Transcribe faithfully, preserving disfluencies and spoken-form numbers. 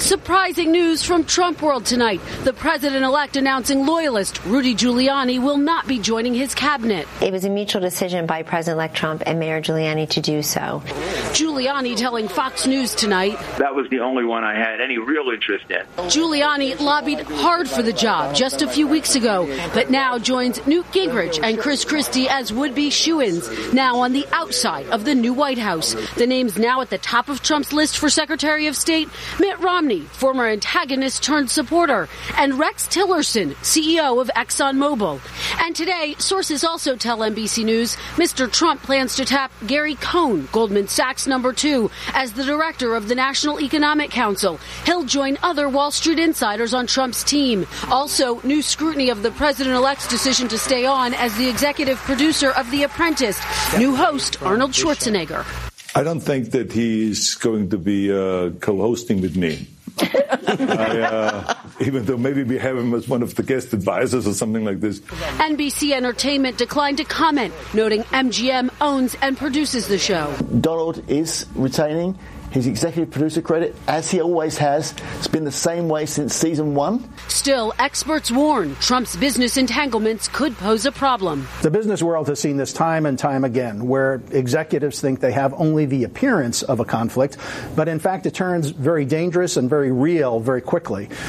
Surprising news from Trump world tonight. The president-elect announcing loyalist Rudy Giuliani will not be joining his cabinet. It was a mutual decision by President-elect Trump and Mayor Giuliani to do so. Giuliani telling Fox News tonight, that was the only one I had any real interest in. Giuliani lobbied hard for the job just a few weeks ago, but now joins Newt Gingrich and Chris Christie as would-be shoo-ins, now on the outside of the new White House. The names now at the top of Trump's list for Secretary of State, Mitt Romney, former antagonist turned supporter, and Rex Tillerson, C E O of ExxonMobil. And today, sources also tell N B C News Mister Trump plans to tap Gary Cohn, Goldman Sachs number two, as the director of the National Economic Council. He'll join other Wall Street insiders on Trump's team. Also, new scrutiny of the president-elect's decision to stay on as the executive producer of The Apprentice. New host Arnold Schwarzenegger. I don't think that he's going to be uh, co-hosting with me. I, uh, even though maybe we have him as one of the guest advisors or something like this. N B C Entertainment declined to comment, noting M G M owns and produces the show. Donald is retaining his executive producer credit, as he always has. It's been the same way since season one. Still, experts warn Trump's business entanglements could pose a problem. The business world has seen this time and time again, where executives think they have only the appearance of a conflict, but in fact it turns very dangerous and very real very quickly.